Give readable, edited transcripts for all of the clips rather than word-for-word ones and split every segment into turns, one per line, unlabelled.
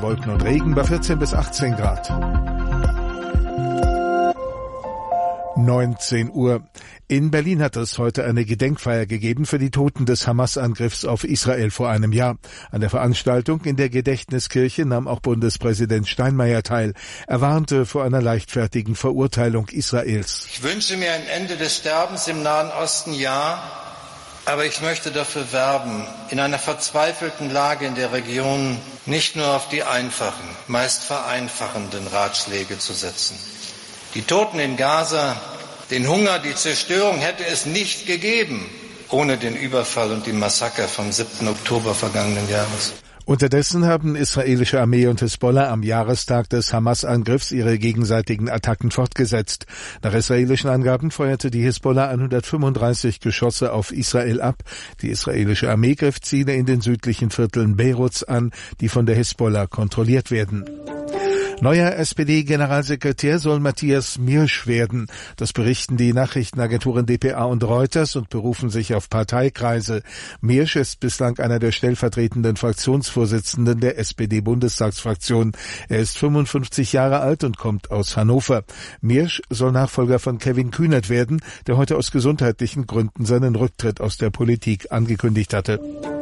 Wolken und Regen bei 14 bis 18 Grad. 19 Uhr. In Berlin hat es heute eine Gedenkfeier gegeben für die Toten des Hamas-Angriffs auf Israel vor einem Jahr. An der Veranstaltung in der Gedächtniskirche nahm auch Bundespräsident Steinmeier teil. Er warnte vor einer leichtfertigen Verurteilung Israels.
Ich wünsche mir ein Ende des Sterbens im Nahen Osten, ja, aber ich möchte dafür werben, in einer verzweifelten Lage in der Region nicht nur auf die einfachen, meist vereinfachenden Ratschläge zu setzen. Die Toten in Gaza, den Hunger, die Zerstörung hätte es nicht gegeben ohne den Überfall und die Massaker vom 7. Oktober vergangenen Jahres.
Unterdessen haben israelische Armee und Hisbollah am Jahrestag des Hamas-Angriffs ihre gegenseitigen Attacken fortgesetzt. Nach israelischen Angaben feuerte die Hisbollah 135 Geschosse auf Israel ab. Die israelische Armee griff Ziele in den südlichen Vierteln Beiruts an, die von der Hisbollah kontrolliert werden. Neuer SPD-Generalsekretär soll Matthias Miersch werden. Das berichten die Nachrichtenagenturen dpa und Reuters und berufen sich auf Parteikreise. Miersch ist bislang einer der stellvertretenden Fraktionsvorsitzenden der SPD-Bundestagsfraktion. Er ist 55 Jahre alt und kommt aus Hannover. Miersch soll Nachfolger von Kevin Kühnert werden, der heute aus gesundheitlichen Gründen seinen Rücktritt aus der Politik angekündigt hatte.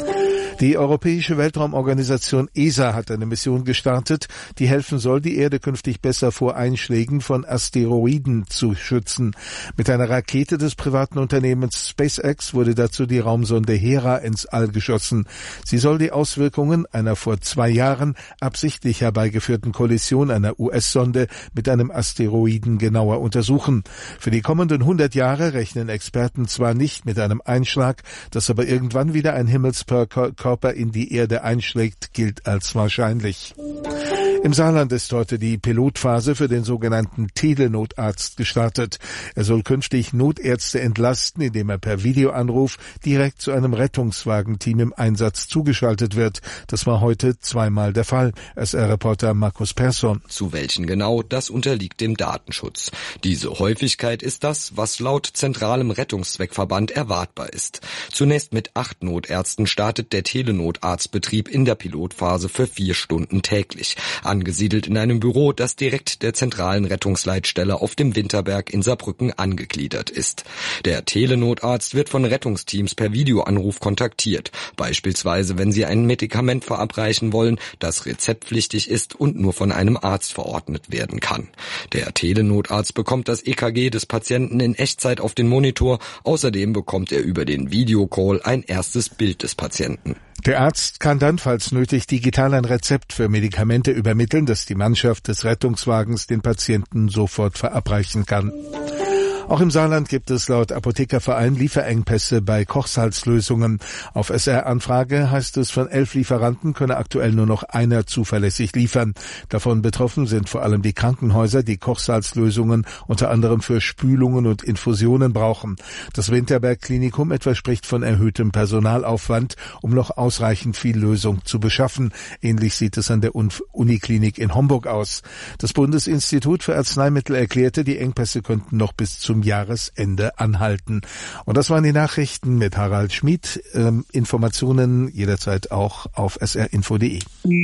Die Europäische Weltraumorganisation ESA hat eine Mission gestartet, die helfen soll, die Erde künftig besser vor Einschlägen von Asteroiden zu schützen. Mit einer Rakete des privaten Unternehmens SpaceX wurde dazu die Raumsonde Hera ins All geschossen. Sie soll die Auswirkungen einer vor 2 Jahren absichtlich herbeigeführten Kollision einer US-Sonde mit einem Asteroiden genauer untersuchen. Für die kommenden 100 Jahre rechnen Experten zwar nicht mit einem Einschlag, dass aber irgendwann wieder ein Himmelskörper in die Erde einschlägt, gilt als wahrscheinlich. Im Saarland ist heute die Pilotphase für den sogenannten Telenotarzt gestartet. Er soll künftig Notärzte entlasten, indem er per Videoanruf direkt zu einem Rettungswagenteam im Einsatz zugeschaltet wird. Das war heute 2-mal der Fall. SR-Reporter Markus Persson.
Zu welchen genau, das unterliegt dem Datenschutz. Diese Häufigkeit ist das, was laut zentralem Rettungszweckverband erwartbar ist. Zunächst mit 8 Notärzten startet der Telenotarztbetrieb in der Pilotphase für 4 Stunden täglich. Angesiedelt in einem Büro, das direkt der zentralen Rettungsleitstelle auf dem Winterberg in Saarbrücken angegliedert ist. Der Telenotarzt wird von Rettungsteams per Videoanruf kontaktiert, beispielsweise wenn sie ein Medikament verabreichen wollen, das rezeptpflichtig ist und nur von einem Arzt verordnet werden kann. Der Telenotarzt bekommt das EKG des Patienten in Echtzeit auf den Monitor, außerdem bekommt er über den Videocall ein erstes Bild des Patienten.
Der Arzt kann dann, falls nötig, digital ein Rezept für Medikamente übermitteln, das die Mannschaft des Rettungswagens den Patienten sofort verabreichen kann. Auch im Saarland gibt es laut Apothekerverein Lieferengpässe bei Kochsalzlösungen. Auf SR-Anfrage heißt es, von 11 Lieferanten könne aktuell nur noch einer zuverlässig liefern. Davon betroffen sind vor allem die Krankenhäuser, die Kochsalzlösungen unter anderem für Spülungen und Infusionen brauchen. Das Winterberg-Klinikum etwa spricht von erhöhtem Personalaufwand, um noch ausreichend viel Lösung zu beschaffen. Ähnlich sieht es an der Uniklinik in Homburg aus. Das Bundesinstitut für Arzneimittel erklärte, die Engpässe könnten noch bis zum Jahresende anhalten. Und das waren die Nachrichten mit Harald Schmid. Informationen jederzeit auch auf srinfo.de.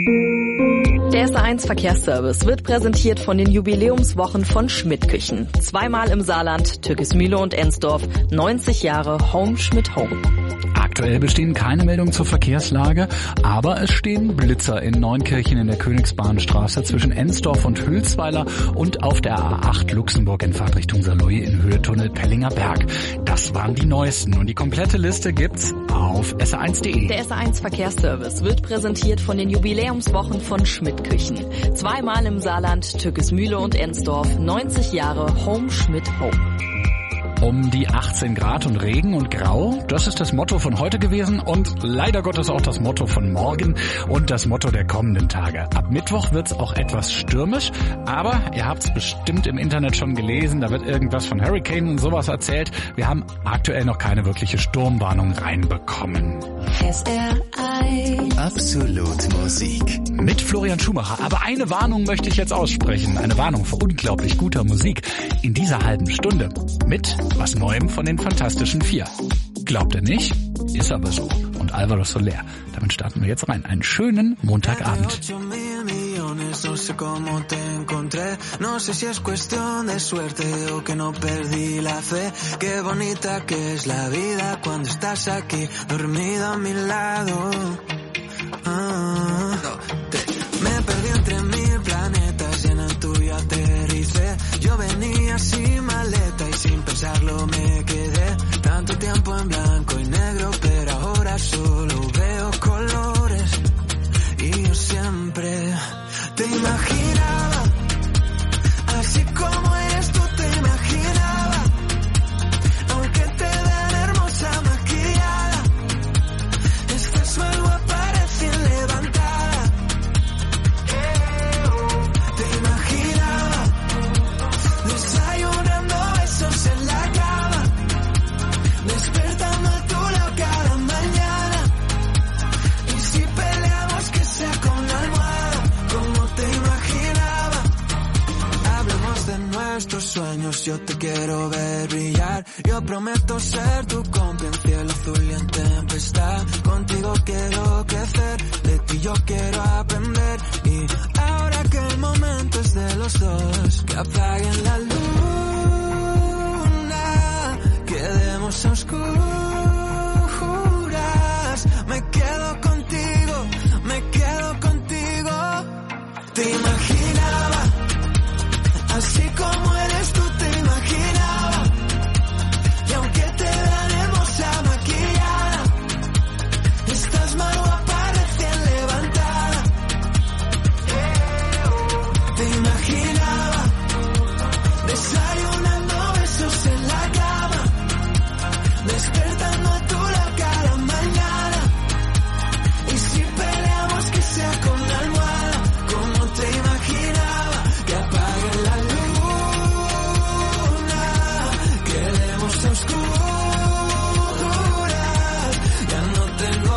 Der SR1 Verkehrsservice wird präsentiert von den Jubiläumswochen von Schmidt Küchen. 2-mal im Saarland, Türkismühle und Ensdorf, 90 Jahre Home Schmidt Home.
Aktuell bestehen keine Meldungen zur Verkehrslage, aber es stehen Blitzer in Neunkirchen in der Königsbahnstraße zwischen Ensdorf und Hülsweiler und auf der A8 Luxemburg in Fahrtrichtung Saarlouis in Höhe Tunnel Pellinger Berg. Das waren die neuesten und die komplette Liste gibt's auf sr1.de.
Der SR1 Verkehrsservice wird präsentiert von den Jubiläumswochen von Schmidt Küchen. 2-mal im Saarland, Türkismühle und Ensdorf, 90 Jahre Home Schmidt Home.
Um die 18 Grad und Regen und Grau, das ist das Motto von heute gewesen und leider Gottes auch das Motto von morgen und das Motto der kommenden Tage. Ab Mittwoch wird's auch etwas stürmisch, aber ihr habt's bestimmt im Internet schon gelesen, da wird irgendwas von Hurricane und sowas erzählt. Wir haben aktuell noch keine wirkliche Sturmwarnung reinbekommen.
SR1 Absolut Musik.
Mit Florian Schumacher. Aber eine Warnung möchte ich jetzt aussprechen. Eine Warnung vor unglaublich guter Musik in dieser halben Stunde. Mit was Neuem von den Fantastischen 4. Glaubt ihr nicht? Ist aber so. Und Alvaro Soler. Damit starten wir jetzt rein. Einen schönen Montagabend.
no sé cómo te encontré. No sé si es cuestión de suerte o que no perdí la fe. Qué bonita que es la vida cuando estás aquí, dormida a mi lado. Me perdí entre 1000 planetas y en el tuyo aterricé. Yo venía sin maleta y sin pensarlo me quedé. Tanto tiempo en blanco y negro, pero ahora solo veo colores. Y yo siempre te imaginaba, así como eres tú te imaginaba. Aunque te vean hermosa maquillada, estás mal guapa recién levantada. Te imaginaba desayunando besos en la cama, despertando a tu lado cada mañana. Y si peleamos que sea con la almohada, como te imaginaba. Hablemos de nuestros sueños, yo te quiero ver brillar. Yo prometo ser tu compa en cielo azul y en tempestad. Contigo quiero crecer, de ti yo quiero aprender. Y ahora que el momento es de los dos, que apaguen la luna, quedemos a oscuras. Me quedo contigo, me quedo contigo. Te imaginaba, así como eres tú te imaginaba. Y aunque te vean hermosa maquillada, estás más guapa recién levantada. Te imaginaba desayunando besos en la cama, despertando a tu lado cada mañana. Y si peleamos que sea con la almohada, como te imaginaba. Que apague la luna, quedemos a oscuras. Ya no tengo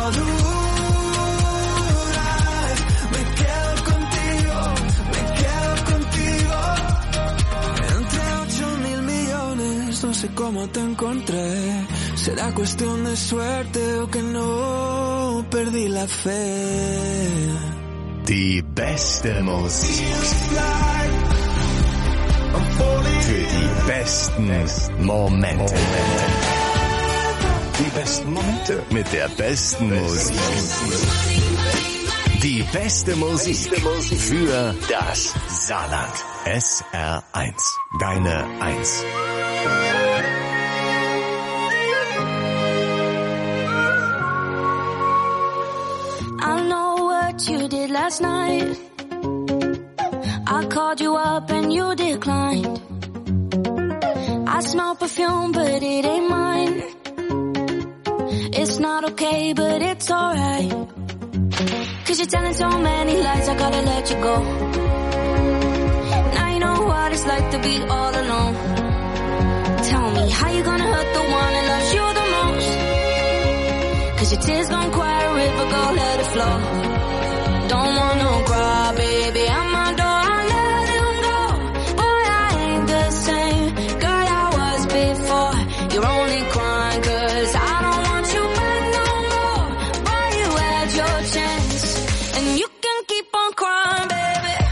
dudas, me quedo contigo, me quedo contigo. Entre 8.000 millones, no sé cómo te encontré. Será cuestión de suerte o que no perdí la fe.
Die beste Musik. Für die besten Momente. Die besten Momente. Mit der besten Musik. Die beste Musik für das Saarland. SR1. Deine 1.
I know what you did last night. I called you up and you declined. I smell perfume but it ain't mine. It's not okay but it's alright. Cause you're telling so many lies, I gotta let you go. Now you know what it's like to be all alone. Tell me, how you gonna hurt the one that loves you the most? Cause your tears gon' quiet a river, go let it flow. Don't wanna cry, baby, I'm my door, I let him go. Boy, I ain't the same girl I was before. You're only crying cause I don't want you back no more. Boy, you had your chance, and you can keep on crying, baby.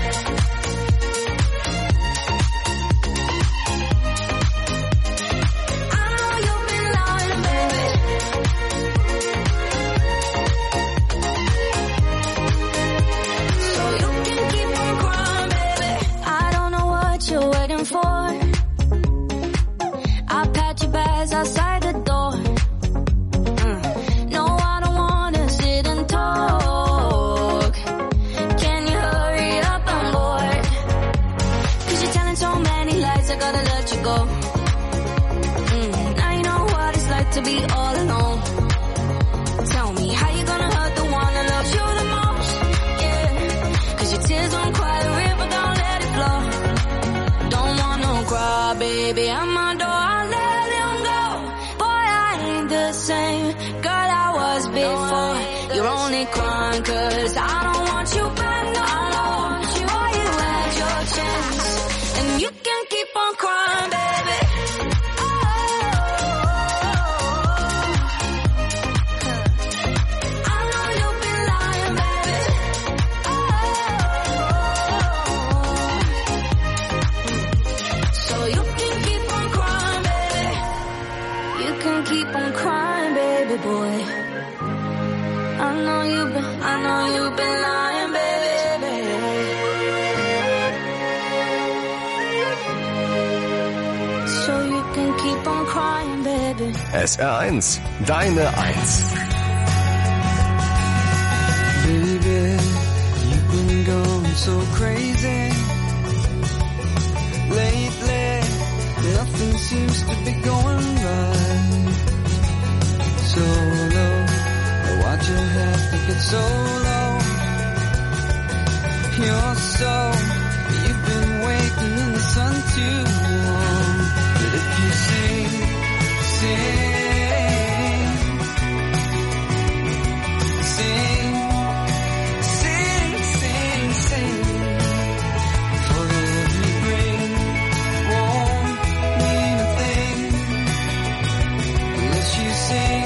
I know you've been lying, baby. So you can keep on crying, baby. I don't know what you're waiting for. I'll pat your bags outside the door. No, I don't wanna sit and talk. Can you hurry up? I'm bored. Cause you're telling so many lies, I gotta let you go. Now you know what it's like to be all alone. Tell me, how you gonna hurt the one that loves you the most? Yeah, cause your tears don't quiet a river, don't let it flow. Don't wanna cry, baby, I'm my door, I let him go. Boy, I ain't the same girl I was before. You're only crying cause I don't want you back no more. Boy, you had your chance, and you can keep on crying, baby. I know you've been lying, baby.
SR1, deine 1.
Baby, you've been going so crazy. Lately, nothing seems to be going right. So low, why'd you have to get so low? You're so, you've been waiting in the sun too long. But if you sing, for the love you bring won't mean a thing unless you sing.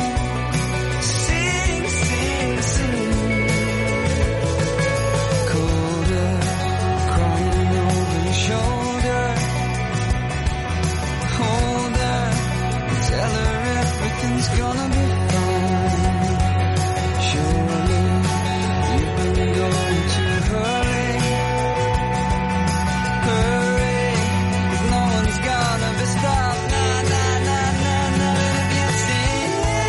Colder, crying over your shoulder. Hold her, tell her everything's gonna be fine. Surely, you've been going too early. Hurry, 'cause no one's gonna be stopped. Na, na, na, na, na, if you sing.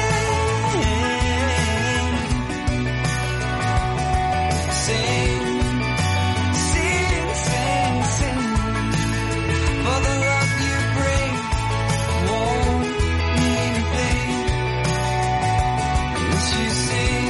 For the love you bring won't mean a thing unless you sing.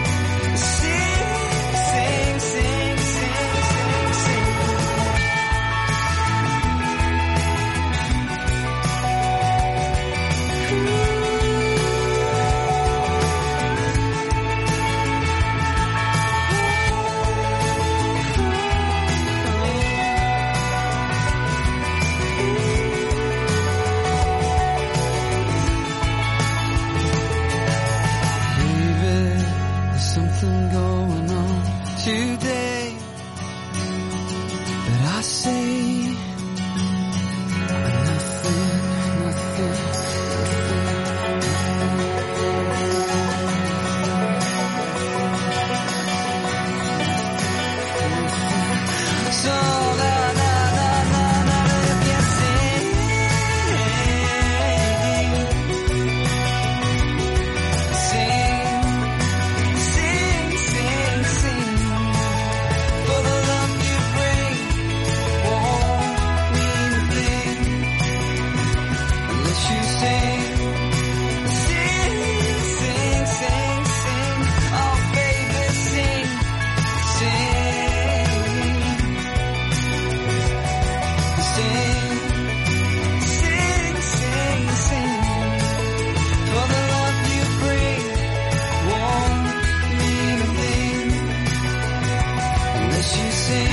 Baby, there's something going on today, but I say nothing. So na na na na na, if you sing. For the love you bring won't mean a thing unless you sing. Oh baby, sing. For the love you bring won't mean a thing unless you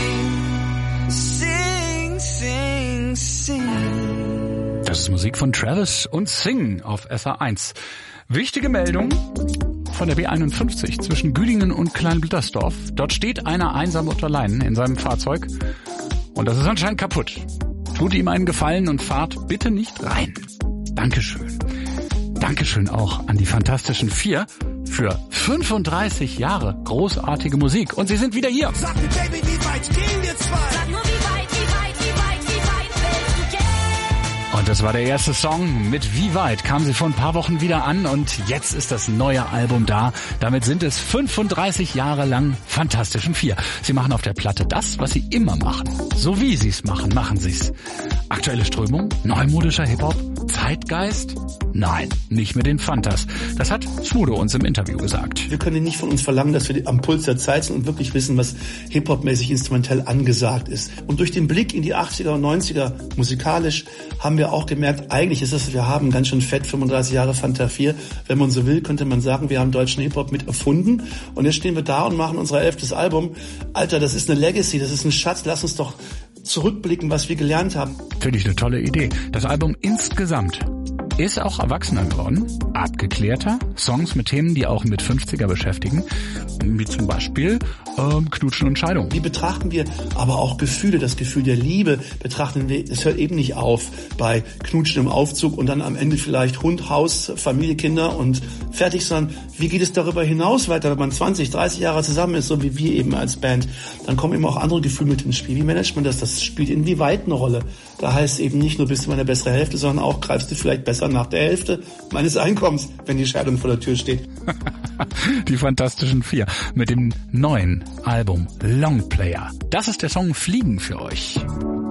sing.
Das ist Musik von Travis und Sing auf SR1. Wichtige Meldung von der B51 zwischen Güdingen und Kleinblittersdorf. Dort steht einer einsam und allein in seinem Fahrzeug und das ist anscheinend kaputt. Tut ihm einen Gefallen und fahrt bitte nicht rein. Dankeschön. Dankeschön auch an die Fantastischen Vier für 35 Jahre großartige Musik. Und sie sind wieder hier.
Sag mir, Baby, wie weit gehen wir zwei? Sag nur, wie weit willst du gehen?
Und das war der erste Song. Mit Wie weit kamen sie vor ein paar Wochen wieder an und jetzt ist das neue Album da. Damit sind es 35 Jahre lang Fantastischen Vier. Sie machen auf der Platte das, was sie immer machen. So wie sie es machen, machen sie es. Aktuelle Strömung, neumodischer Hip-Hop, Zeitgeist? Nein, nicht mit den Fantas. Das hat Smudo uns im Interview gesagt.
Wir können nicht von uns verlangen, dass wir am Puls der Zeit sind und wirklich wissen, was Hip-Hop-mäßig instrumentell angesagt ist. Und durch den Blick in die 80er und 90er musikalisch haben wir auch gemerkt, eigentlich ist es, wir haben ganz schön fett 35 Jahre Fanta 4. Wenn man so will, könnte man sagen, wir haben deutschen Hip-Hop mit erfunden. Und jetzt stehen wir da und machen unser 11. Album. Alter, das ist eine Legacy, das ist ein Schatz. Lass uns doch zurückblicken, was wir gelernt haben.
Finde ich eine tolle Idee. Das Album insgesamt ist auch erwachsener geworden, abgeklärter, Songs mit Themen, die auch mit 50er beschäftigen, wie zum Beispiel Knutschen und Scheidung.
Wie betrachten wir aber auch Gefühle, das Gefühl der Liebe betrachten wir, es hört eben nicht auf bei Knutschen im Aufzug und dann am Ende vielleicht Hund, Haus, Familie, Kinder und fertig, sondern wie geht es darüber hinaus weiter, wenn man 20, 30 Jahre zusammen ist, so wie wir eben als Band, dann kommen eben auch andere Gefühle mit ins Spiel. Wie managt man das? Das spielt inwieweit eine Rolle. Da heißt es eben nicht nur, bist du meine bessere Hälfte, sondern auch greifst du vielleicht besser dann nach der Hälfte meines Einkommens, wenn die Scheidung vor der Tür steht.
Die Fantastischen Vier mit dem neuen Album Longplayer. Das ist der Song Fliegen für euch.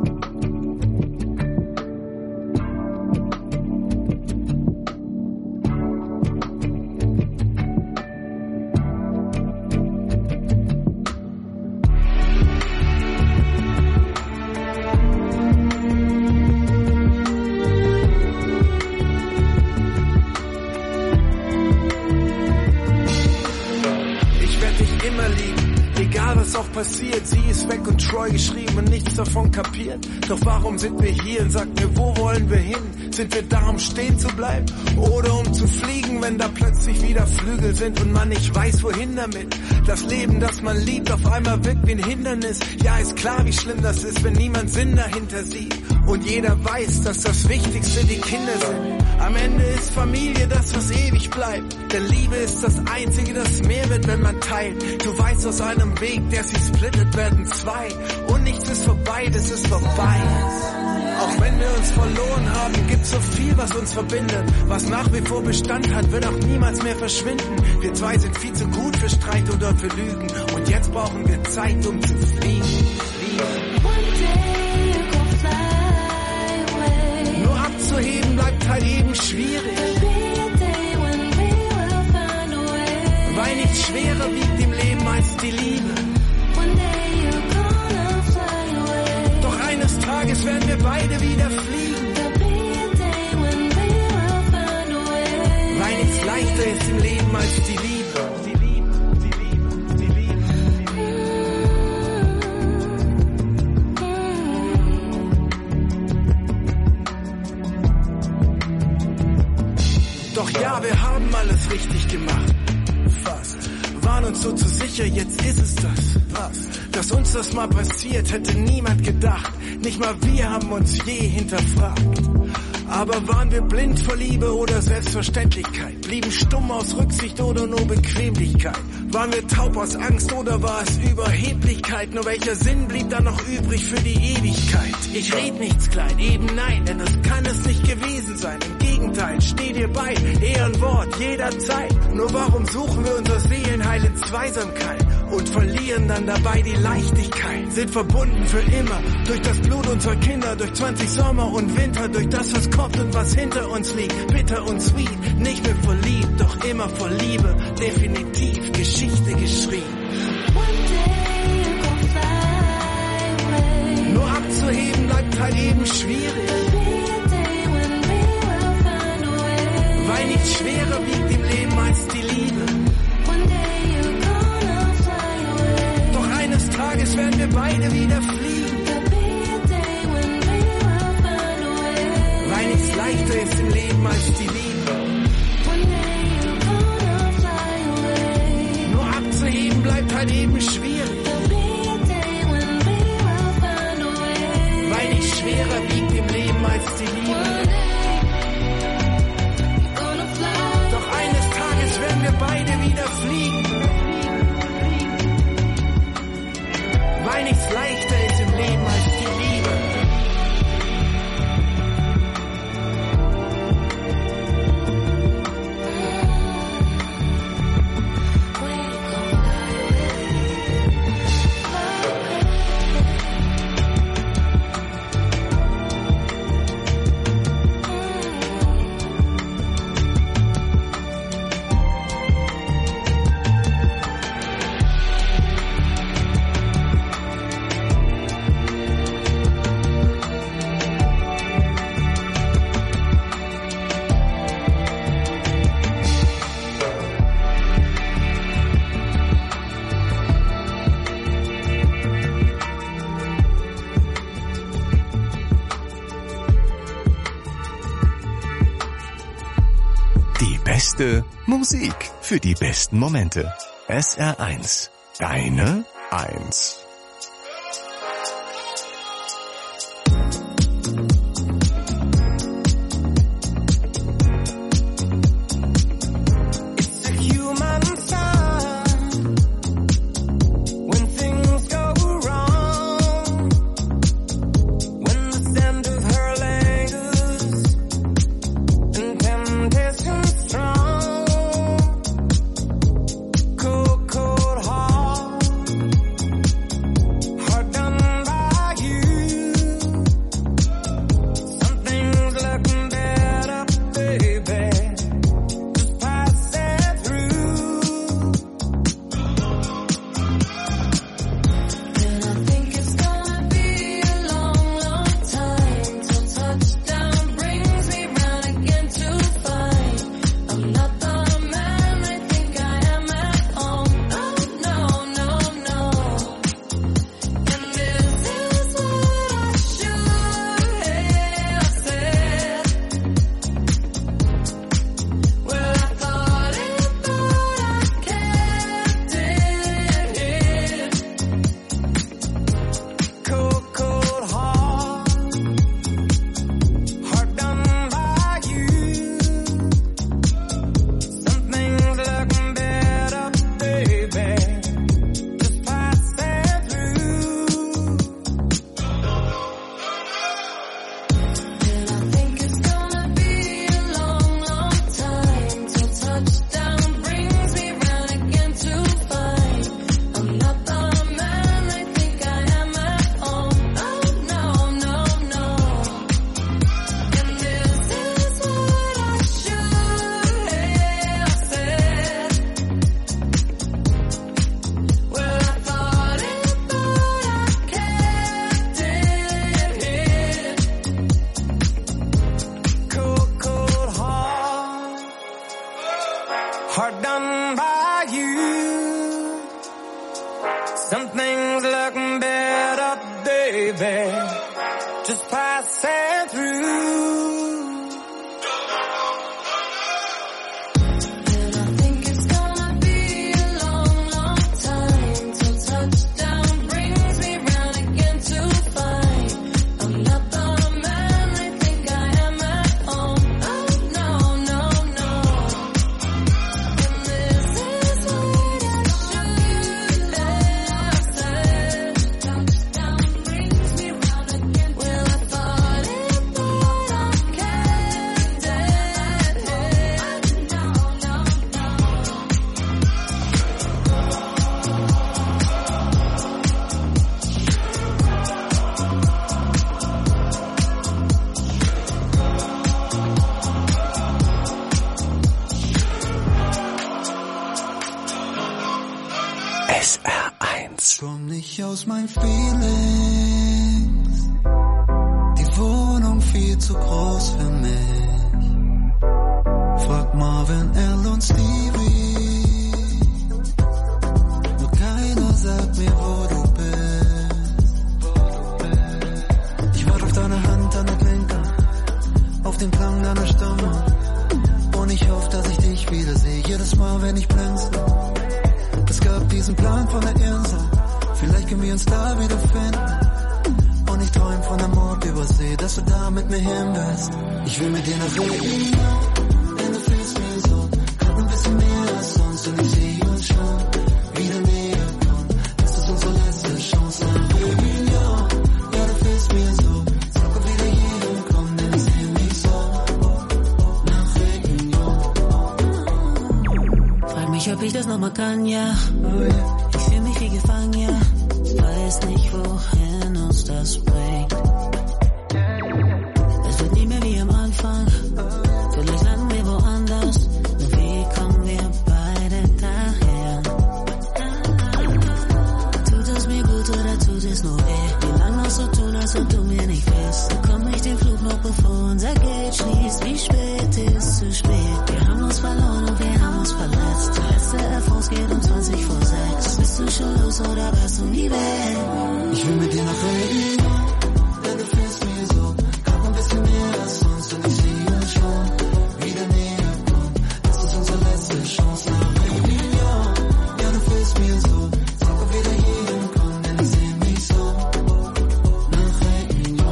Passiert, sie ist weg und treu geschrieben und nichts davon kapiert. Doch warum sind wir hier und sag mir, wo wollen wir hin? Sind wir da, um stehen zu bleiben oder um zu fliegen, wenn da plötzlich wieder Flügel sind und man nicht weiß, wohin damit? Das Leben, das man liebt, auf einmal wirkt wie ein Hindernis. Ja, ist klar, wie schlimm das ist, wenn niemand Sinn dahinter sieht. Und jeder weiß, dass das Wichtigste die Kinder sind. Am Ende ist Familie das, was ewig bleibt. Denn Liebe ist das Einzige, das mehr wird, wenn man teilt. Du weißt aus einem Weg, der sich splittet, werden zwei. Und nichts ist vorbei, das ist vorbei. Auch wenn wir uns verloren haben, gibt's so viel, was uns verbindet. Was nach wie vor Bestand hat, wird auch niemals mehr verschwinden. Wir zwei sind viel zu gut für Streit oder für Lügen. Und jetzt brauchen wir Zeit, um zu fliegen. Nur abzuheben bleibt halt eben schwierig. Weil nichts schwerer wiegt im Leben als die Liebe. Doch eines Tages werden wir beide wieder fliegen. Weil nichts leichter ist im Leben als die Liebe. Doch ja, wir haben alles richtig gemacht. Fast. Waren uns so zu sicher, jetzt ist es das. Was? Dass uns das mal passiert, hätte niemand gedacht. Nicht mal wir haben uns je hinterfragt. Aber waren wir blind vor Liebe oder Selbstverständlichkeit? Blieben stumm aus Rücksicht oder nur Bequemlichkeit? Waren wir taub aus Angst oder war es Überheblichkeit? Nur welcher Sinn blieb dann noch übrig für die Ewigkeit? Ich red nichts klein, eben nein, denn das kann es nicht gewesen sein. Im Gegenteil, steh dir bei, Ehrenwort jederzeit. Nur warum suchen wir unser Seelenheil in Zweisamkeit? Und verlieren dann dabei die Leichtigkeit. Sind verbunden für immer, durch das Blut unserer Kinder, durch 20 Sommer und Winter, durch das, was kommt und was hinter uns liegt. Bitter und sweet, nicht mehr verliebt, doch immer vor Liebe. Definitiv Geschichte geschrieben. Nur abzuheben bleibt halt eben schwierig. Weil nichts schwerer wiegt im Leben als die Liebe. Eines Tages werden wir beide wieder fliegen. Weil nichts leichter ist im Leben als die Liebe. Nur abzuheben bleibt halt eben schwierig. Weil nichts schwerer wiegt im Leben als die Liebe. Doch eines Tages werden wir beide wieder fliegen. Weil nichts leichter ist im Leben als die Liebe.
Beste Musik für die besten Momente. SR1. Deine Eins.
aus meinen Feelings. Die Wohnung viel zu groß für mich. Frag Marvin, L und Stevie. Nur keiner sagt mir, wo du bist. Ich warte auf deine Hand an der Klinke, auf den Klang deiner Stimme. Und ich hoffe, dass ich dich wiedersehe, jedes Mal, wenn ich blinze. Es gab diesen Plan von der Insel, vielleicht können wir uns da wiederfinden. Und ich träum von einem Ort übersee, dass du da mit mir hin bist. Ich will mit dir nach Regen, denn du fühlst mir so, gerade ein bisschen mehr als sonst. Und ich sehe uns schon wieder näher kommen. Das ist unsere letzte Chance nach Regen, ja, du fühlst mir so. Sag, ob wieder hier hinkommen, denn ich sehe mich so nach Regen, ja.
Frag mich, ob ich das nochmal kann, ja. Ich fühl mich wie gefangen, ja. Weiß nicht, wohin uns das bringt. Es wird nie mehr wie am Anfang. Vielleicht landen wir woanders. Nur wie kommen wir beide daher? Tut es mir gut oder tut es nur weh? Wie lange noch so tun, als ob du mir nicht willst? Bekomm ich den Flug noch, bevor unser Geld schließt? Wie spät ist zu spät? Wir haben uns verloren und wir haben uns verletzt. Der letzte Erfolg geht um 20 vor 6. Bist du schon los oder wärst du nie weg?
Ich will mit dir nach Regen, denn du fühlst mir so, gerade ein bisschen mehr als sonst. Und ich sehe uns schon wieder näher kommen. Das ist unsere letzte Chance nach Regen, ja, du fühlst mir so. Sag, ob wir da hier hinkommen, denn ich sehe mich so nach Regen, ja.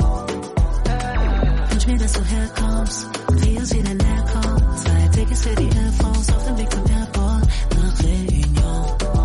Wünsch mir, dass du herkommst, wir uns wieder näher kommen. 2 Tickets für die Air France auf dem Weg zum Airport nach Regen, ja.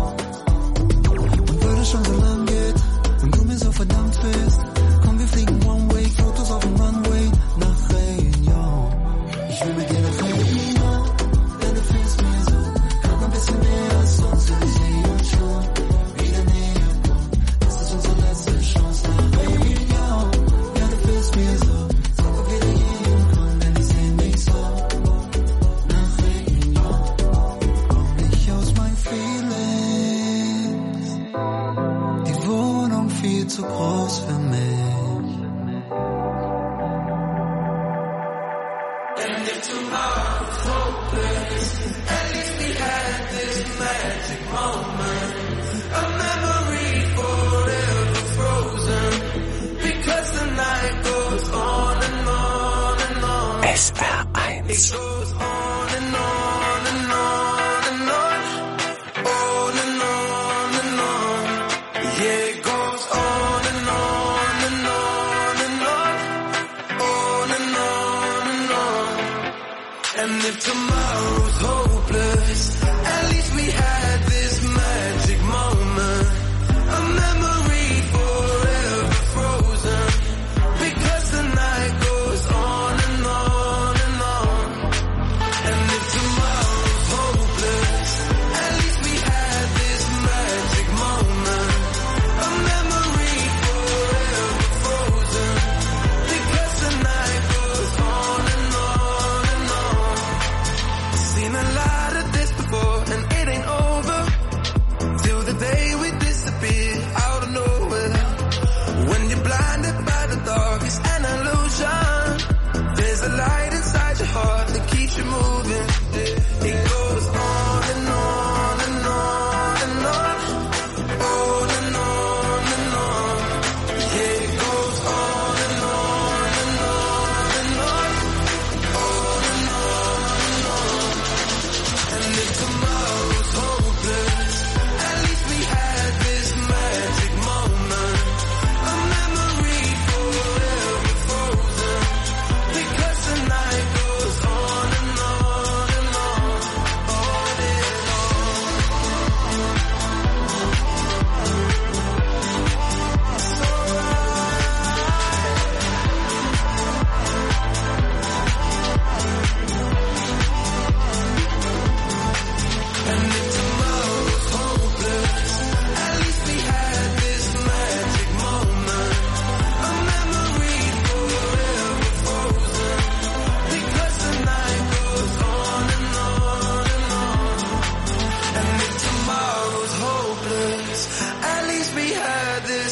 Und weil es schon so lang geht und du mir so verdammt fehlst, komm, wir fliegen One Way, Fotos auf dem Runway nach Regen, ja. Ich will mit dir nach Regen, ja, denn du fühlst mir so, gerade ein bisschen mehr als sonst. Und ich sehe uns schon wieder näher kommen. Das ist unsere letzte Chance nach Regen, ja, du fühlst mir so. Sag, ob wir da hier hinkommen, denn ich sehe mich so nach Regen, ja. Komm nicht aus meinen Feelings. Die Wohnung viel zu groß für mich.
And if tomorrow's hopeless, at least we had this magic moment. A memory forever frozen, because the night goes on and on and on.
SR1.
It goes on and on and on and on. On and on and on. Yeah, it goes on and on and on and on. On and on and on. And if tomorrow's hopeless, at least we had this magic moment. A memory forever frozen, because the night goes on and on and on. And if tomorrow's hopeless, at least we had this magic moment. A memory forever frozen, because the night goes on and on and on. Seen a lot of this before, and it ain't over.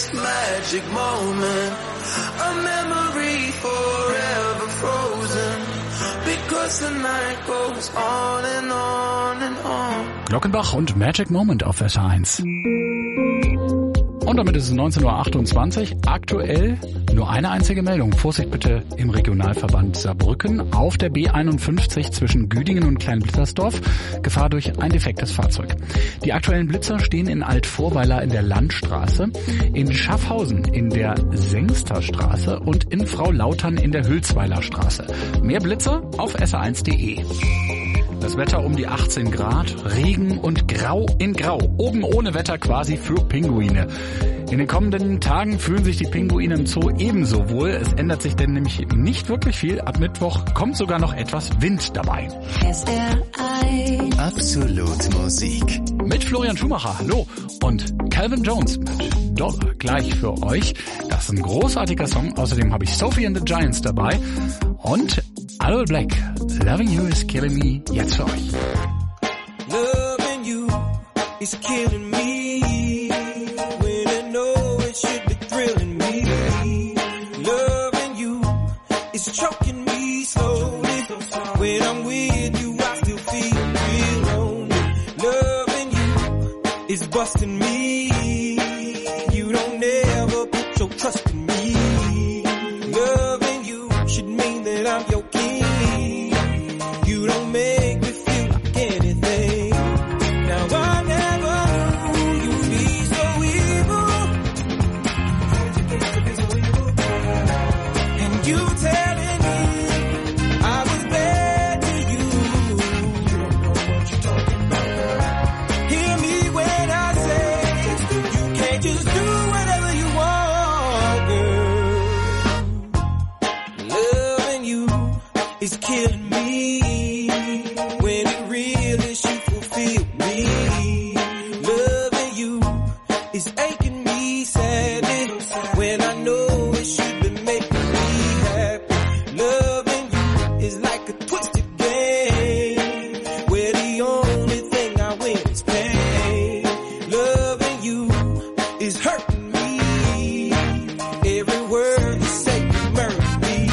this magic moment, a memory forever frozen, because the night goes on and on and on.
Glockenbach und Magic Moment auf SR1. Und damit ist es 19.28 Uhr. Aktuell nur eine einzige Meldung. Vorsicht bitte im Regionalverband Saarbrücken auf der B51 zwischen Güdingen und Kleinblittersdorf. Gefahr durch ein defektes Fahrzeug. Die aktuellen Blitzer stehen in Altvorweiler in der Landstraße, in Schaffhausen in der Sengsterstraße und in Fraulautern in der Hülsweiler Straße. Mehr Blitzer auf sr1.de. Das Wetter um die 18 Grad, Regen und Grau in Grau. Oben ohne Wetter quasi für Pinguine. In den kommenden Tagen fühlen sich die Pinguine im Zoo ebenso wohl. Es ändert sich denn nämlich nicht wirklich viel. Ab Mittwoch kommt sogar noch etwas Wind dabei.
SR1 Absolut Musik.
Mit Florian Schumacher, hallo. Und Calvin Jones mit Dollar gleich für euch. Das ist ein großartiger Song. Außerdem habe ich Sophie and the Giants dabei. Und Aloe Black, Loving You is Killing Me, jetzt für euch.
Loving you is killing me, when I know it should be thrilling me. Loving you is choking me slowly, when I'm with you I still feel real lonely. Loving you is busting me, you don't ever put your trust in me. Loving you should mean that I'm your king. You don't make me feel like anything. Now I never knew you'd be so evil, and you telling me I was bad to you. You don't know what you're talking about. Hear me when I say you can't just do whatever you want, girl. Loving you is killing me, when it really should fulfill me. Loving you is aching me sadly, when I know it should be making me happy. Loving you is like a twisted game, where the only thing I win is pain. Loving you is hurting me, every word you say murders me.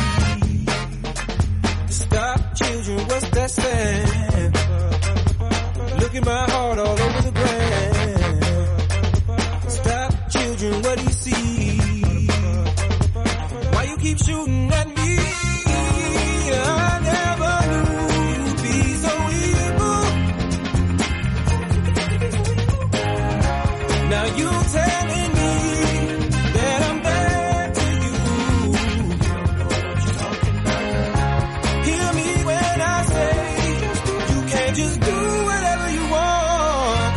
Stop children, what's that saying? Look at my heart all over the ground. Stop children, what do you see? Why you keep shooting at me? I never knew you'd be so evil. Now you telling me that I'm bad to you. Hear me when I say you can't just do whatever you want,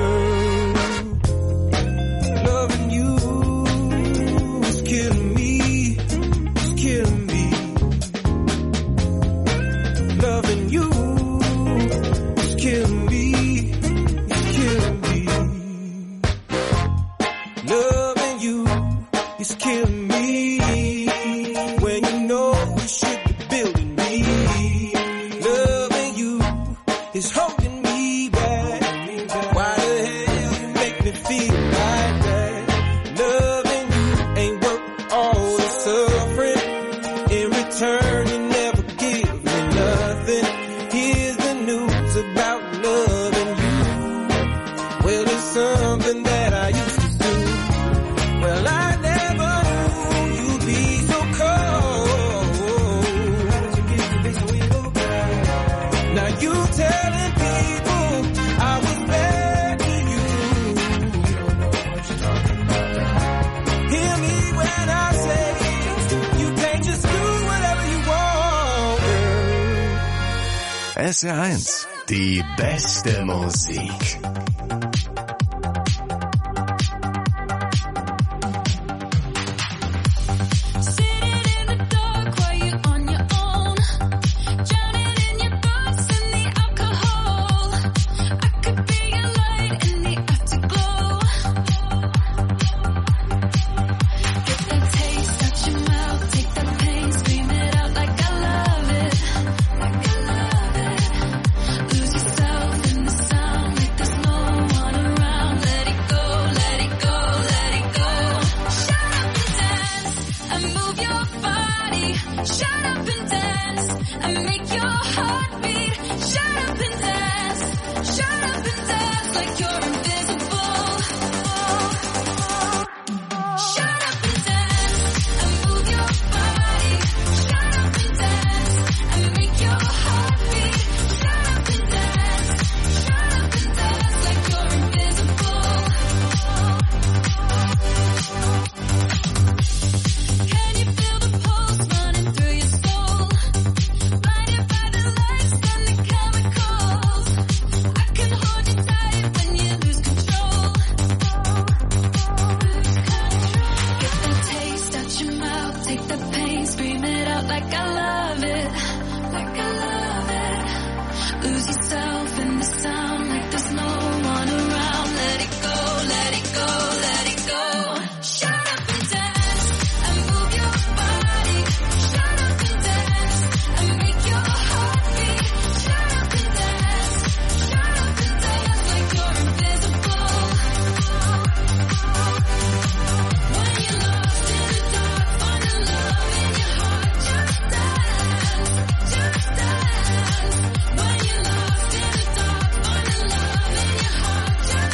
girl. Loving you is killing me, is killing me. Loving you is killing me, is killing me. Loving you is killing me, when you know we should be building me. Loving you is holding me back. Why the hell you make me feel like that? Loving you ain't worth all the suffering. In return you never give me nothing. Here's the news about loving you. Well, it's something that I used to do. Well, I never knew you'd be so cold. Now you telling people I was bad to you. Hear me when I say you can't just do whatever you want, girl.
SR1, die beste Musik.
Lose yourself in the sound like there's no take the pain, scream it out like I love it, like I love it. Lose yourself in the sound like there's no one around. Let it go, let it go, let it go. Shut up and dance and move your body. Shut up and dance and make your heart beat. Shut up and dance like you're invisible. When you're lost in the dark, find the love in your heart. Just dance, just dance. When you're lost in the dark, find the love in your heart. Just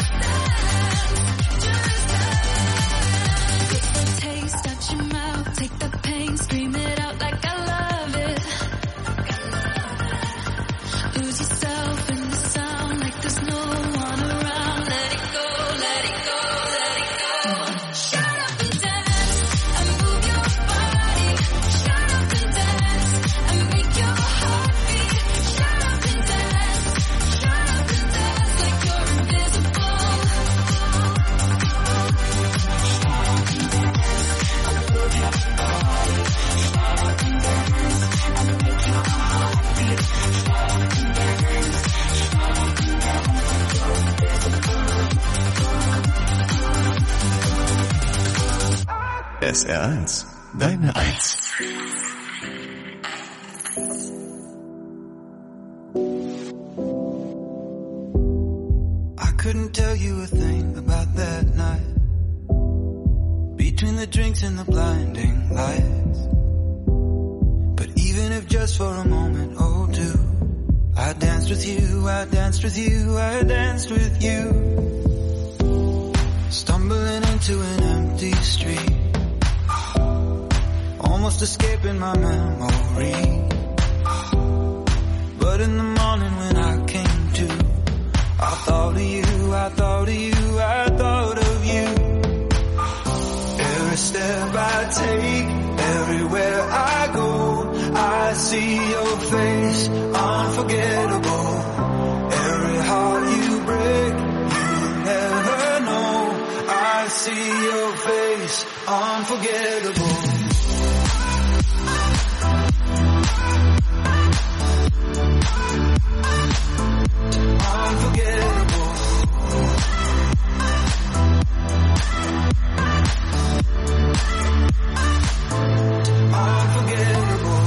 dance, just dance. Get the taste out your mouth, take the pain, scream it out like I love it. Lose yourself in the sound like there's no one around. Let it go, let it go, let it go. Shut up and dance and move your body. Shut up and dance and make your heart beat. Shut up and dance like you're invisible.
SR1, deine Eins.
I couldn't tell you a thing about that night. Between the drinks and the blinding lights. But even if just for a moment or two, I danced with you, I danced with you, I danced with you. Stumbling into an empty street, almost escaping my memory. But in the morning when I came to, I thought of you, I thought of you, I thought of you. Every step I take, everywhere I go, I see your face, unforgettable. Every heart you break, you never know. I see your face, unforgettable. Unforgettable. Unforgettable.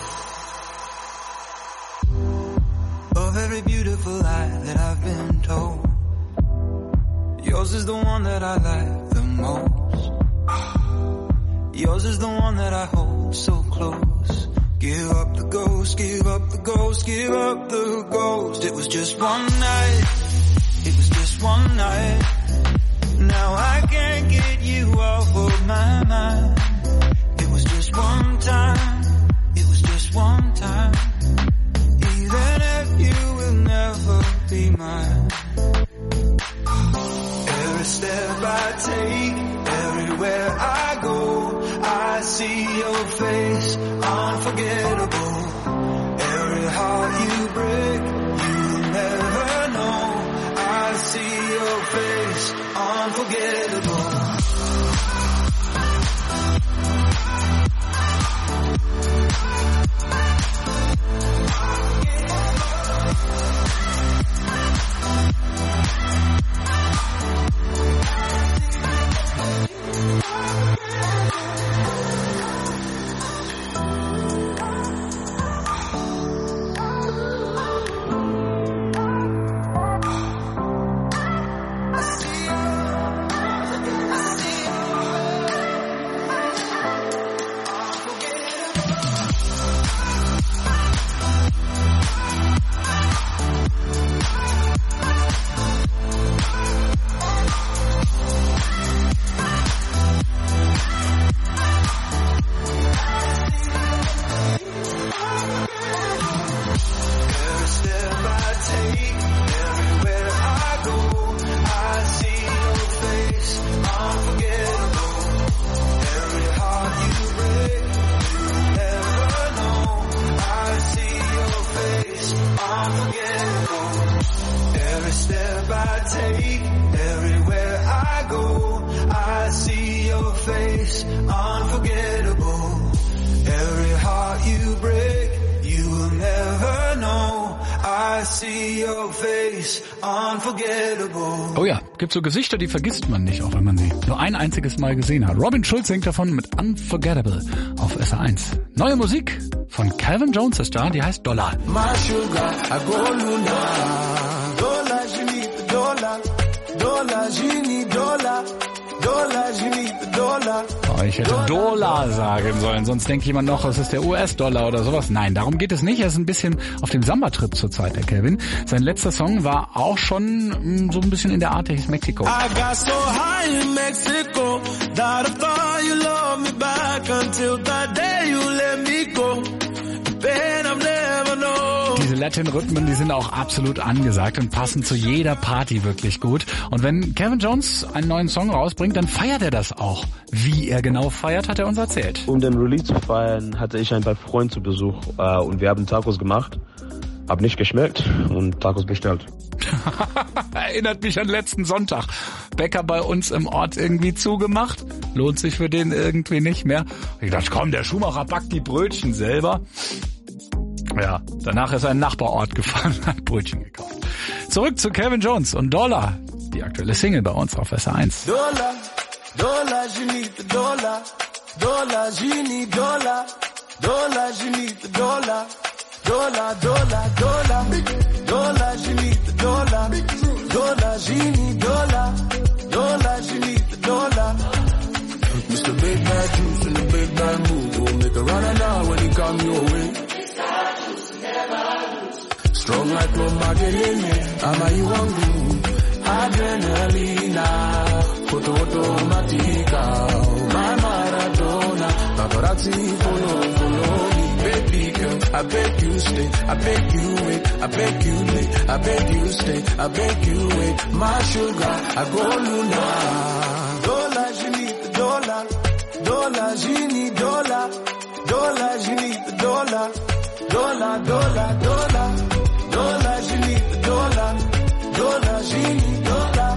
Of every beautiful lie that I've been told, yours is the one that I like the most. Yours is the one that I hold so close. Give up the ghost, give up the ghost, give up the ghost. It was just one night, it was just one night. Now I can't get you off of my mind. It was just one time, it was just one time. Even if you will never be mine. Every step I take, everywhere I go, I see your face, unforgettable. Every heart you break, you never know. I see your face, unforgettable. Every step I take, everywhere I go, I see your face, unforgettable.
Every heart you break, you will never know. I see your face, unforgettable.
Oh ja, gibt so Gesichter, die vergisst man nicht, auch wenn man sie nur ein einziges Mal gesehen hat. Robin Schulz singt davon mit Unforgettable auf SR1. Neue Musik von Calvin Jones ist da, die heißt Dollar.
My sugar, I go lunar. Dollar, you need the dollar. Dollar, you need dollar. Dollar, you need the dollar.
Oh, ich hätte Dollar sagen sollen, sonst denkt jemand noch, es ist der US-Dollar oder sowas. Nein, darum geht es nicht. Er ist ein bisschen auf dem Samba-Trip zurzeit, der Calvin. Sein letzter Song war auch schon so ein bisschen in der Art, der hieß Mexico.
I got so high in Mexico that I thought you loved me back until that day you let me go. Pain I've never known.
Diese Latin-Rhythmen, die sind auch absolut angesagt und passen zu jeder Party wirklich gut. Und wenn Calvin Jones einen neuen Song rausbringt, dann feiert er das auch. Wie er genau feiert, hat er uns erzählt.
Um den Release zu feiern, hatte ich einen Freund zu Besuch und wir haben Tacos gemacht. Hab nicht geschmeckt und Tacos bestellt.
Erinnert mich an letzten Sonntag. Bäcker bei uns im Ort irgendwie zugemacht. Lohnt sich für den irgendwie nicht mehr. Ich dachte, komm, der Schuhmacher backt die Brötchen selber. Ja, danach ist er in den Nachbarort gefahren und hat Brötchen gekauft. Zurück zu Calvin Jones und Dollar. Die aktuelle Single bei uns auf SR1.
Dollar, dollar, you need the dollar. Dollar, you need dollar. Dollar, you need the dollar. Dollar, dollar, dollar. Dollar, you need the dollar. Dollar, you need dollar. Dollar, you need the dollar.
Mr. Big Bad Juice and the Big Bad Move will make a run now when he come your way. Strong like Lord Magellan, I'm a you hungry. Adrenalina, automatica, my Maradona, paparazzi follow me, baby girl, I beg you stay, I beg you wait, I beg you late, I beg you stay, I beg you wait, my sugar, I go lunar.
Dollar, you need the dollar. Dollar, you need dollar. Dollar, you need the dollar. Dollar, dollar, dollar. Dollar, you need the dollar. Dollar, you need dollar.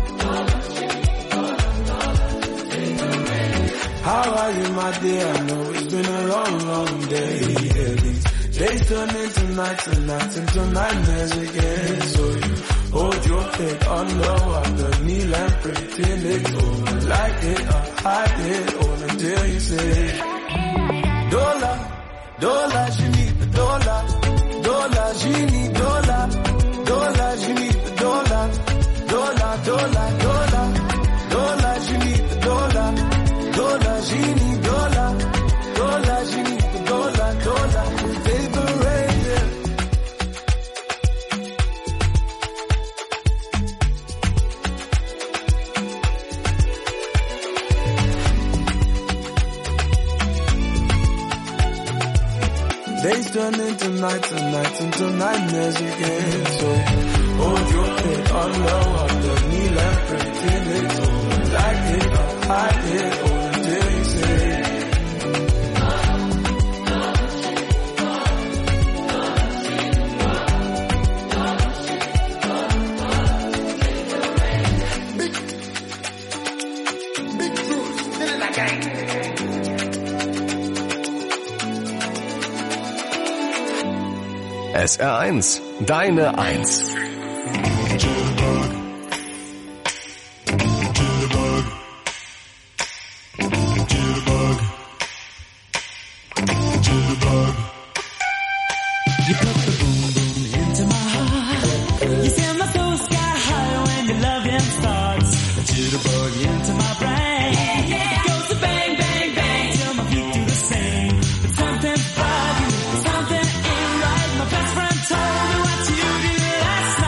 How are you, my dear? I know it's been a long, long day. Yeah, these days turn into nights and nights into nightmares again. So you hold your head under water, kneel and pray till it's over. Like it or hide it all until you say,
Dollar, dollar, you need the dollar. Dollar, you need dollar. Dollar, you need the dollar. Dollar, dollar, dollar. Dollar, you need the dollar. Dollar, you need dollar. Dollar, you need the dollar. Dollar, paper rain.
days turn into nights and nights into nightmares again. So hold your head under water, kneel and pray till it's over. Like it or hide it or until you say.
SR1, deine 1.
Something ain't right. My best friend told me what you did last night.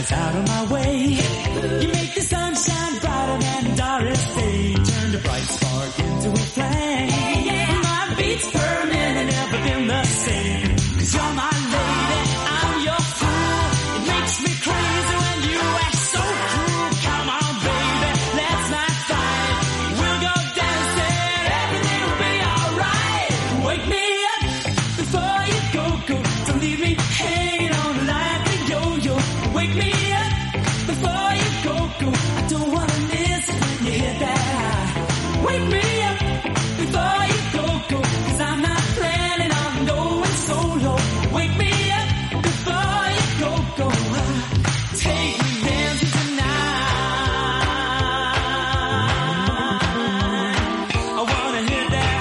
skies out of my way. You make the sun shine brighter than Doris Day. Turned a bright spark into a flame. My beats per minute never been the same. 'Cause you're my lady, I'm your fool. It makes me crazy when you act so cruel. Come on, baby, let's not fight. We'll go dancing, everything will be alright. Wake me up before you go. Don't leave me hanging on like a yo-yo. Wake me up before you go. I don't wanna miss it when you hit that high. Wake me up before you go. 'Cause I'm not planning on going solo. Wake me up before you go. Take me dancing tonight. I wanna hit that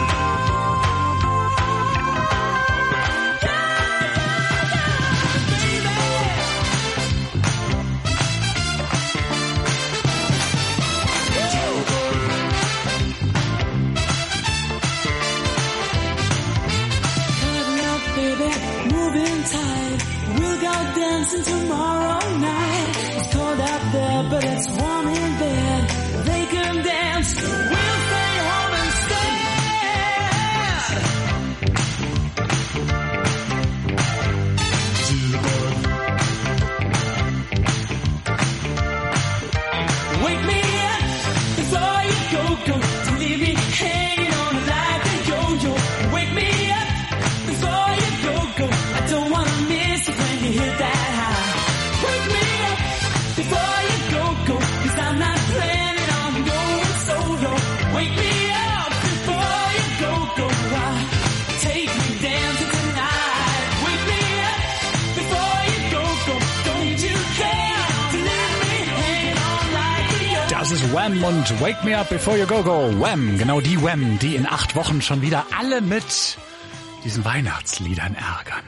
moving tight, we'll go dancing tomorrow night. It's cold out there, but it's warm in bed. They can dance, we'll stay home instead. Wake me up before you go. Don't leave me hanging on like a yo-yo. Wake me up before you go. I don't wanna miss it when you hit that high. Wake me up before you go. 'Cause I'm not planning on going solo. Wake me up before you go. Take me dancing tonight. Wake me up before you go. Don't you care to leave me hanging on like a yo.
Das ist Wham und Wake Me Up Before You Go Go. Wham, genau die Wham, die in 8 Wochen schon wieder alle mit diesen Weihnachtsliedern ärgern.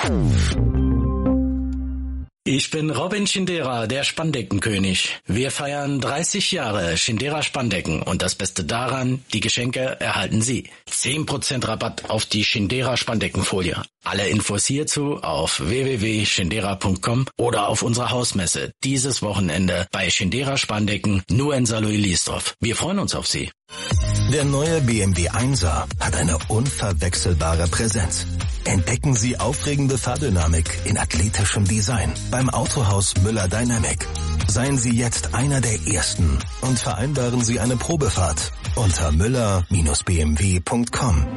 Ich bin Robin Schindera, der Spandeckenkönig. Wir feiern 30 Jahre Schindera Spandecken und das Beste daran, die Geschenke erhalten Sie. 10% Rabatt auf die Schindera Spandeckenfolie. Alle Infos hierzu auf www.schindera.com oder auf unserer Hausmesse dieses Wochenende bei Schindera Spandecken nur in Saarlouis-Liesdorf. Wir freuen uns auf Sie.
Der neue BMW 1er hat eine unverwechselbare Präsenz. Entdecken Sie aufregende Fahrdynamik in athletischem Design beim Autohaus Müller Dynamic. Seien Sie jetzt einer der Ersten und vereinbaren Sie eine Probefahrt unter müller-bmw.com.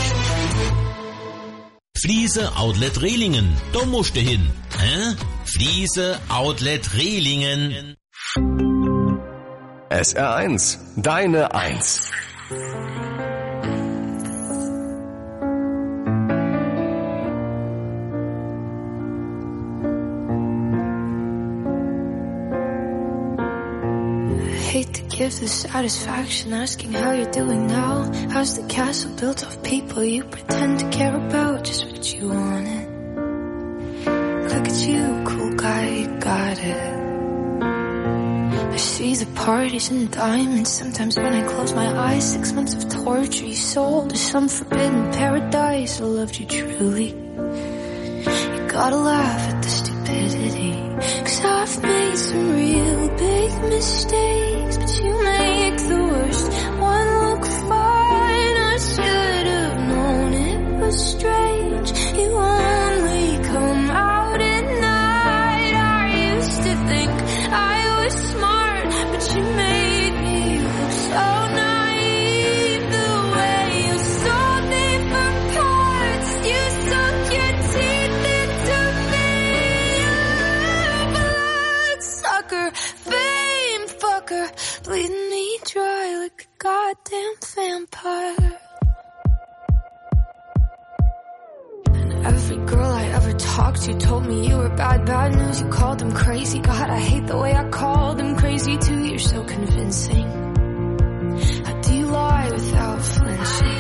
Fliese Outlet Rehlingen, da musst du hin. Fliese Outlet Rehlingen.
SR1, deine 1.
Hate to give the satisfaction asking how you're doing now. How's the castle built of people you pretend to care about? Just what you wanted. Look at you, cool guy, you got it. I see the parties and diamonds. Sometimes when I close my eyes, 6 months of torture you sold to some forbidden paradise. I loved you truly. You gotta laugh at the stupidity, 'cause I've made some real big mistakes, but you make the worst one look fine. I should have known it was strange. You only come out at night. I used to think I was smart, but you made me look so naive. The way you sold me for parts, you sunk your teeth into me. Blood sucker, fame fucker, bleeding me dry like a goddamn vampire. And every girl I ever talked to told me you were bad news. You called them crazy. God, I hate the way I called them crazy too. You're so convincing. How do you lie without flinching?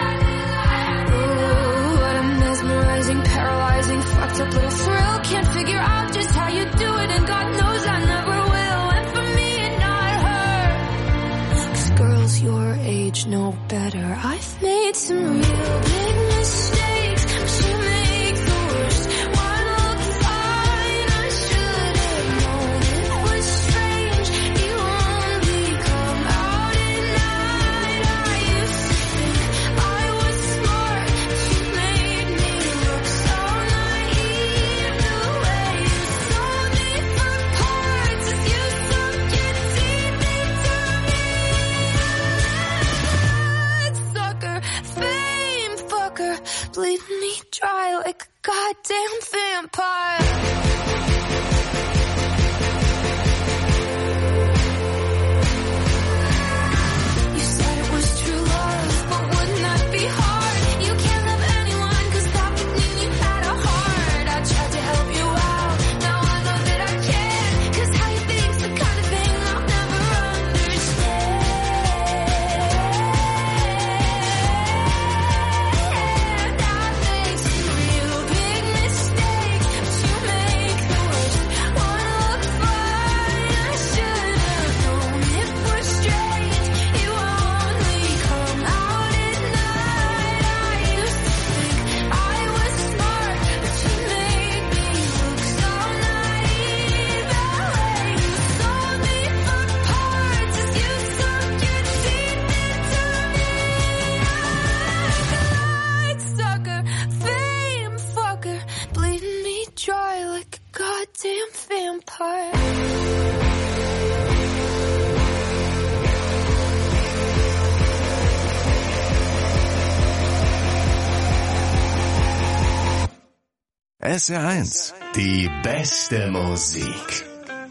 Ooh, what a mesmerizing, paralyzing, fucked up little thrill. Can't figure out just how you do it, and God knows I never will. And for me and not her, 'cause girls your age know better. I've made some real big mistakes, but you make the worst one look fine. I should have bleed me dry like a goddamn vampire.
SR1, die beste Musik.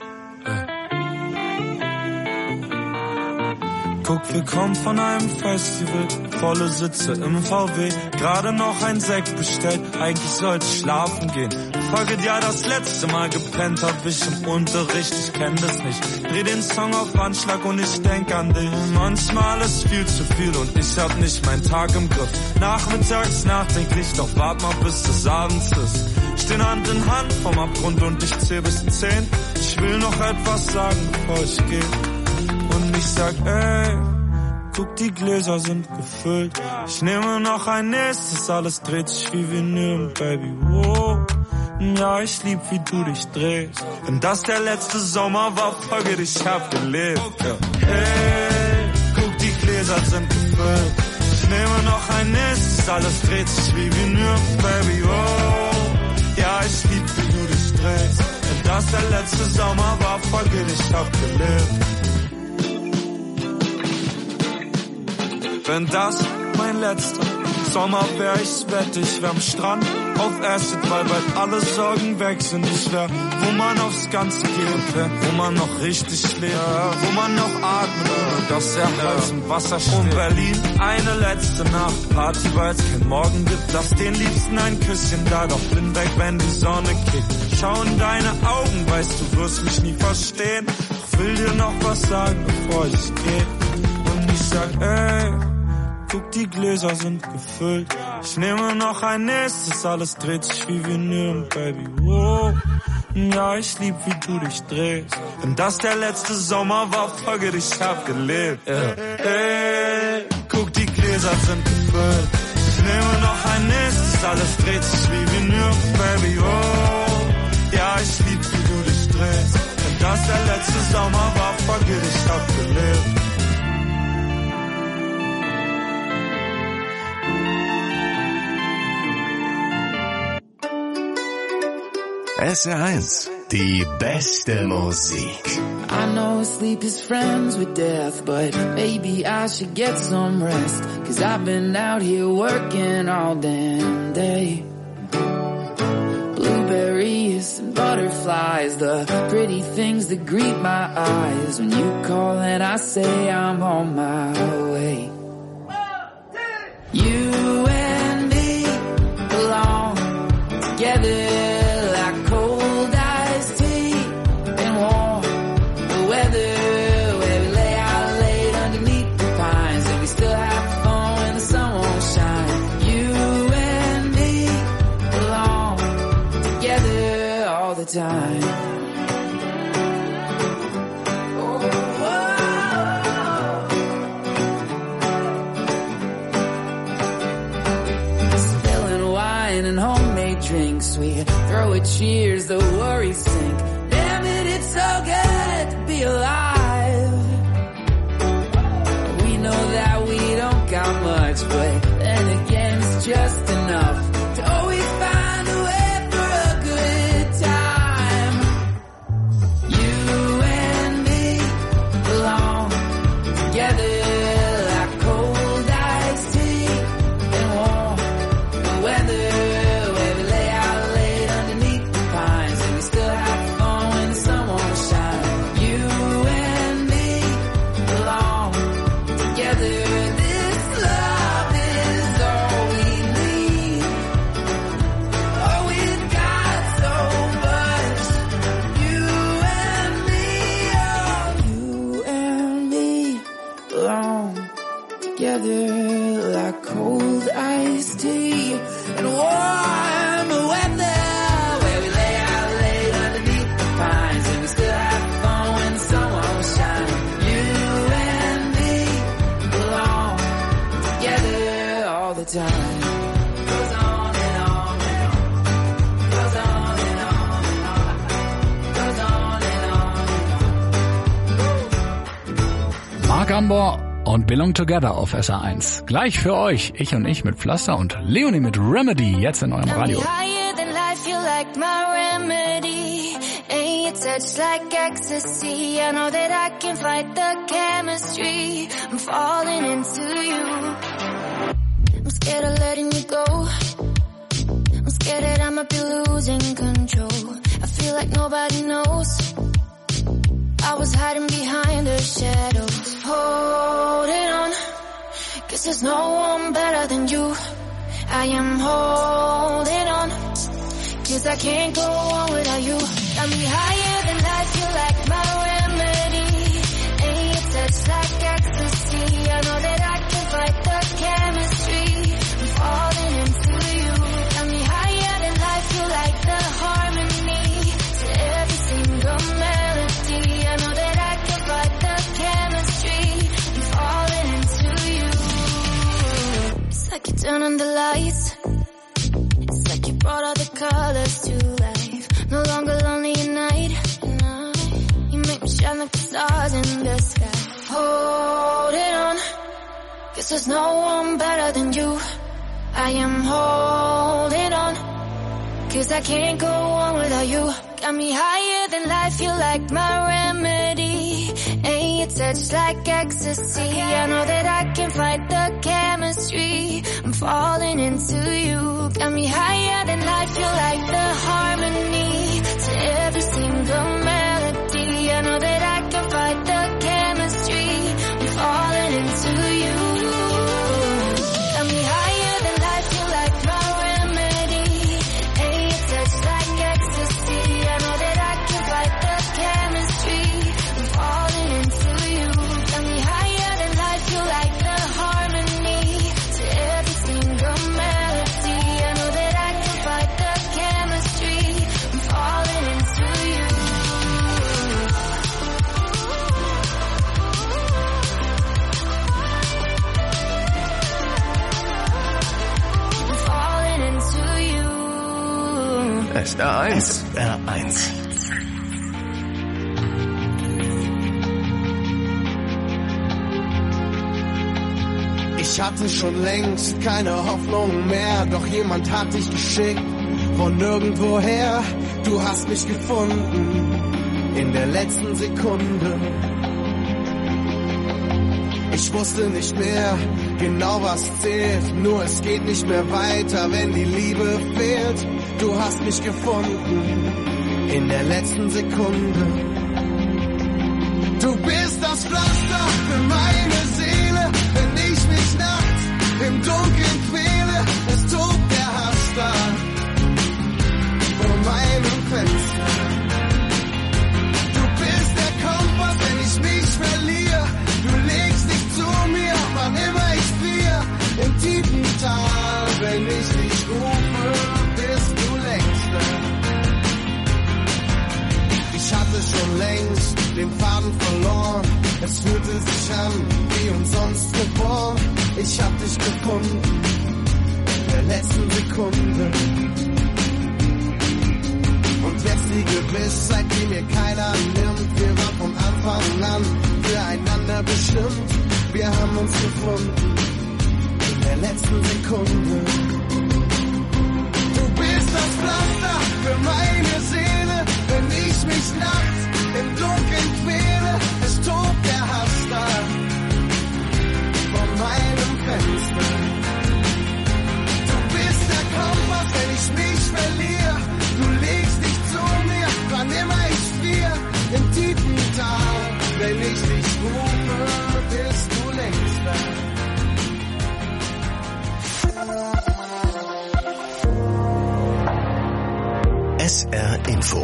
Guck, wir kommen von einem Festival, volle Sitze im VW, gerade noch ein Sekt bestellt, eigentlich sollte ich schlafen gehen. Folge ja das letzte Mal gepennt hab ich im Unterricht, ich kenn das nicht. Dreh den Song auf Anschlag und ich denk an dich. Manchmal ist viel zu viel und ich hab nicht meinen Tag im Griff. Nachmittags nachdenklich, doch wart mal bis es abends ist. Stehen Hand in Hand vom Abgrund und ich zähl bis 10. Ich will noch etwas sagen, bevor ich geh. Und ich sag, ey, guck, die Gläser sind gefüllt. Ich nehme noch ein nächstes, alles dreht sich wie Vinyl, Baby, wow. Ja, ich lieb, wie du dich drehst. Wenn das der letzte Sommer war, folge dich, ich hab gelebt. Hey, guck, die Gläser sind gefüllt. Ich nehme noch ein nächstes, alles dreht sich wie Vinyl, Baby, wow. Ja, ich lieb, wie du dich drehst. Wenn das der letzte Sommer war, folge dich, ich hab gelebt. Wenn das mein letzter Sommer wär, ich's wette, ich wär am Strand auf Acid, weil bald alle Sorgen weg sind. Ich wär, wo man aufs Ganze geht, wär, wo man noch richtig lebt, wo man noch atmet, dass der Hals im Wasser steht. Und Berlin, eine letzte Nacht, Party, weil's kein Morgen gibt. Lass den Liebsten ein Küsschen da, doch bin weg, wenn die Sonne kickt. Schau in deine Augen, weißt du wirst mich nie verstehen. Doch will dir noch was sagen, bevor ich geh. Und ich sag, ey, guck, die Gläser sind gefüllt. Ich nehme noch ein nächstes, alles dreht sich wie Vinyl, Baby, wow. Ja, ich lieb, wie du dich drehst. Wenn das der letzte Sommer war, folge dich, ich hab gelebt. Hey, guck, die Gläser sind gefüllt. Ich nehme noch ein nächstes, alles dreht sich wie Vinyl, Baby, wow. Ja, ich lieb, wie du dich drehst. Wenn das der letzte Sommer war, folge dich, ich hab gelebt.
SR1, die beste Musik.
I know sleep is friends with death, but maybe I should get some rest. 'Cause I've been out here working all damn day. Blueberries and butterflies, the pretty things that greet my eyes. When you call and I say I'm on my way. You and me belong together. Time. Spilling wine and homemade drinks, we throw a cheers, the worries sink. Damn it, it's so good to be alive. We know that we don't got much, but then again it's just enough to always find a way. Together like cold iced tea and warm the weather.
Mambo und Belong Together auf SR1. Gleich für euch, Ich und Ich mit Pflaster und Leonie mit Remedy, jetzt in eurem Radio.
Touch like ecstasy. I know that I can fight the chemistry. I'm falling into you. I'm scared of letting you go. I'm scared that I might be losing control. I feel like nobody knows. I was hiding behind the shadows. Holding on, 'cause there's no one better than you. I am holding on, 'cause I can't go on without you. Got me higher than life, you like my remedy. And your touch like ecstasy. I know that I can fight the chemistry. I'm falling into you. Got me higher than life, you like the harmony to every single melody. I know that I can fight the chemistry. I'm falling into you. It's like you turn on the lights. It's like you brought all the colors to life. No longer lonely at night. You make me shine like the stars in the sky. Holding on, 'cause there's no one better than you. I am holding on, 'cause I can't go on without you. Got me higher than life, you like my remedy. And your touch like ecstasy. I know that I can fight the chemistry. I'm falling into you. Got me higher than life, you like the harmony to every single melody. I know that I can fight the chemistry. I'm falling into you. Got me higher than life, you like my remedy. And your touch like ecstasy. I know that I can fight the chemistry. I'm falling into you. Got me higher than life, you like the harmony to every single melody. I know that I can fight the chemistry. I'm falling into you. I'm falling into you.
SR1. SR1.
Ich hatte schon längst keine Hoffnung mehr, doch jemand hat dich geschickt von nirgendwoher. Du hast mich gefunden in der letzten Sekunde. Ich wusste nicht mehr genau, was zählt, nur es geht nicht mehr weiter, wenn die Liebe fehlt. Du hast mich gefunden in der letzten Sekunde. Du bist das Pflaster für meine Seele, wenn ich mich nachts im Dunkeln quäle. Es tobt der Hass da vor meinem Fenster. Du bist der Kompass, wenn ich mich verliere. Du legst dich zu mir, wann immer ich friere. Im tiefen Tal, wenn ich dich rufe, bist du längst da. Ich hatte schon längst den Faden verloren. Es fühlte sich an wie umsonst geboren. Ich hab dich gefunden in der letzten Sekunde. Und jetzt die Gewissheit, die mir keiner nimmt. Wir waren von Anfang an füreinander bestimmt. Wir haben uns gefunden in der letzten Sekunde. Du bist das Pflaster für meine Seele, wenn ich mich nachts im Dunkeln quäle. Es tobt der Hass da vor meinem Fenster. Du bist der Kompass, wenn ich mich verliere. Du legst dich zu mir, wann immer ich friere. Im tiefen Tal, wenn ich dich rufe, bist du längst da.
SR Info.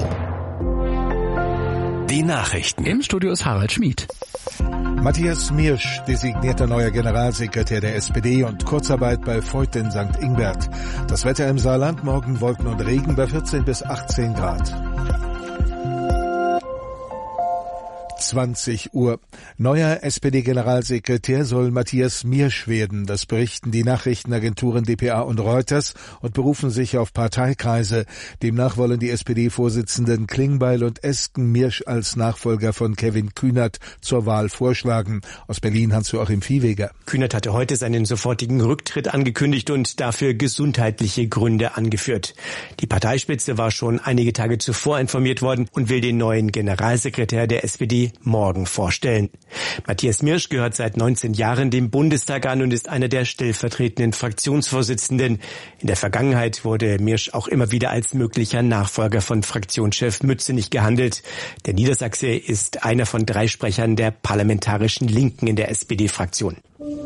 Die Nachrichten.
Im Studio ist Harald Schmid.
Matthias Miersch, designierter neuer Generalsekretär der SPD und Kurzarbeit bei Voith in St. Ingbert. Das Wetter im Saarland, morgen Wolken und Regen bei 14 bis 18 Grad. 20 Uhr. Neuer SPD-Generalsekretär soll Matthias Miersch werden. Das berichten die Nachrichtenagenturen dpa und Reuters und berufen sich auf Parteikreise. Demnach wollen die SPD-Vorsitzenden Klingbeil und Esken Miersch als Nachfolger von Kevin Kühnert zur Wahl vorschlagen. Aus Berlin Hans-Joachim Viehweger.
Kühnert hatte heute seinen sofortigen Rücktritt angekündigt und dafür gesundheitliche Gründe angeführt. Die Parteispitze war schon einige Tage zuvor informiert worden und will den neuen Generalsekretär der SPD morgen vorstellen. Matthias Miersch gehört seit 19 Jahren dem Bundestag an und ist einer der stellvertretenden Fraktionsvorsitzenden. In der Vergangenheit wurde Miersch auch immer wieder als möglicher Nachfolger von Fraktionschef Mützenich gehandelt. Der Niedersachse ist einer von 3 Sprechern der parlamentarischen Linken in der SPD-Fraktion.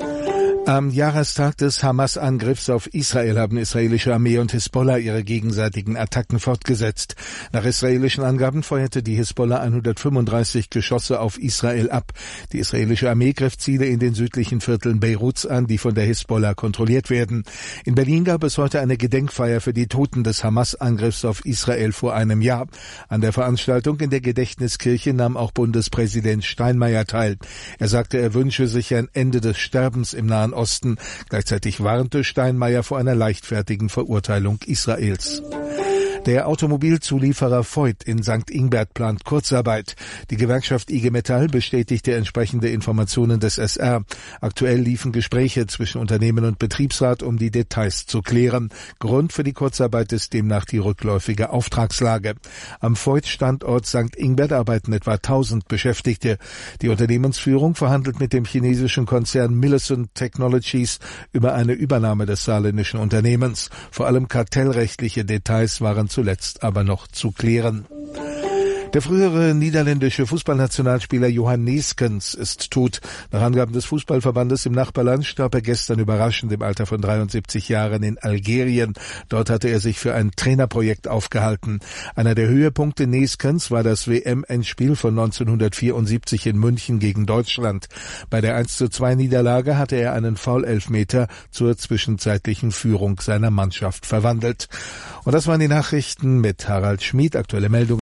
Am Jahrestag des Hamas-Angriffs auf Israel haben israelische Armee und Hisbollah ihre gegenseitigen Attacken fortgesetzt. Nach israelischen Angaben feuerte die Hisbollah 135 Geschosse auf Israel ab. Die israelische Armee griff Ziele in den südlichen Vierteln Beiruts an, die von der Hisbollah kontrolliert werden. In Berlin gab es heute eine Gedenkfeier für die Toten des Hamas-Angriffs auf Israel vor einem Jahr. An der Veranstaltung in der Gedächtniskirche nahm auch Bundespräsident Steinmeier teil. Er sagte, er wünsche sich ein Ende des Sterbens im Nahen Osten. Gleichzeitig warnte Steinmeier vor einer leichtfertigen Verurteilung Israels. Der Automobilzulieferer Voith in St. Ingbert plant Kurzarbeit. Die Gewerkschaft IG Metall bestätigte entsprechende Informationen des SR. Aktuell liefen Gespräche zwischen Unternehmen und Betriebsrat, um die Details zu klären. Grund für die Kurzarbeit ist demnach die rückläufige Auftragslage. Am Voith-Standort St. Ingbert arbeiten etwa 1000 Beschäftigte. Die Unternehmensführung verhandelt mit dem chinesischen Konzern Millicent Technologies über eine Übernahme des saarländischen Unternehmens. Vor allem kartellrechtliche Details waren zuletzt aber noch zu klären. Der frühere niederländische Fußballnationalspieler Johan Neeskens ist tot. Nach Angaben des Fußballverbandes im Nachbarland starb er gestern überraschend im Alter von 73 Jahren in Algerien. Dort hatte er sich für ein Trainerprojekt aufgehalten. Einer der Höhepunkte Neeskens war das WM-Endspiel von 1974 in München gegen Deutschland. Bei der 1:2 Niederlage hatte er einen Foul-Elfmeter zur zwischenzeitlichen Führung seiner Mannschaft verwandelt. Und das waren die Nachrichten mit Harald Schmid. Aktuelle Meldungen